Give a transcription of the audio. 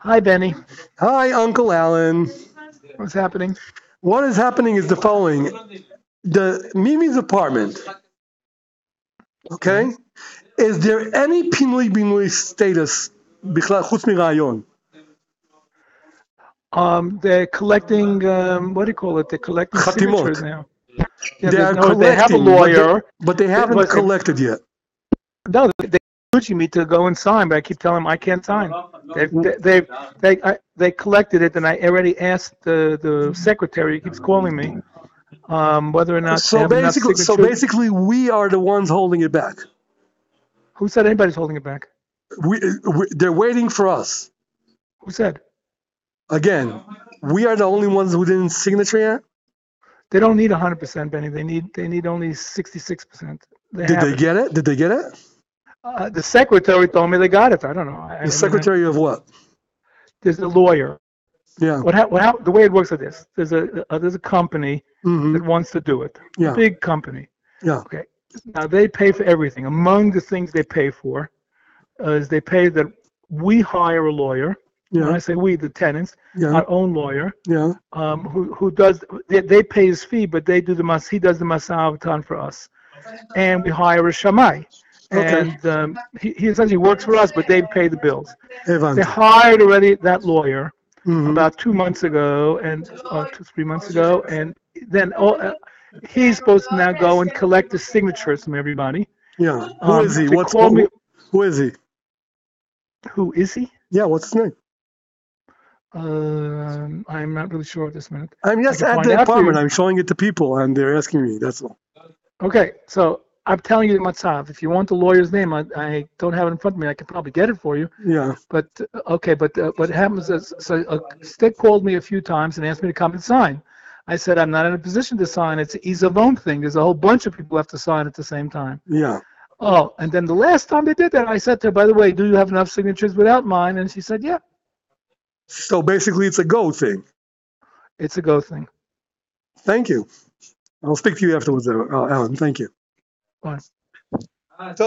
Hi, Benny. Hi, Uncle Alan. What's happening? What is happening is the following. The Mimi's apartment, okay? Is there any Pinui Binui status בכלל חוץ מרעיון? They're collecting, what do you call it? They're collecting Chatimot. signatures now. Yeah, They are no, they have a collecting, lawyer. but they haven't Listen, collected yet. No, they urging me to go and sign, but I keep telling them I can't sign. They collected it, and I already asked the secretary. He keeps calling me whether or not they have enough signatures. So basically, we are the ones holding it back. Who said anybody's holding it back? They're waiting for us. Who said? Again, we are the only ones who didn't signature yet. They don't need 100%, Benny. They need only 66%. Did they get it? Did they get it? The secretary told me they got it. I don't know. The secretary of what? There's a lawyer. Yeah. The way it works like this. There's a company that wants to do it. Yeah. A big company. Yeah. Okay. Now they pay for everything. Among the things they pay for is they pay that we hire a lawyer. Yeah. When I say we, the tenants, our own lawyer. Yeah. Who does they pay his fee, but he does the masavatan for us, and we hire a shamai. Okay. And he essentially works for us, but they pay the bills. Evan. They hired already that lawyer about 2 months ago, and 3 months ago, and then he's supposed to now go and collect the signatures from everybody. Yeah. Who is he? Who is he? Who is he? Yeah. What's his name? I'm not really sure at this minute. I'm just at the apartment. I'm showing it to people, and they're asking me. That's all. Okay, so I'm telling you the matzav. If you want the lawyer's name, I don't have it in front of me. I can probably get it for you. Yeah. But okay, but what happens is, Stick called me a few times and asked me to come and sign. I said I'm not in a position to sign. It's an Izavon thing. There's a whole bunch of people who have to sign at the same time. Yeah. Oh, and then the last time they did that, I said to her, by the way, do you have enough signatures without mine? And she said, yeah. So basically, it's a go thing. It's a go thing. Thank you. I'll speak to you afterwards, Alan. Thank you. Bye.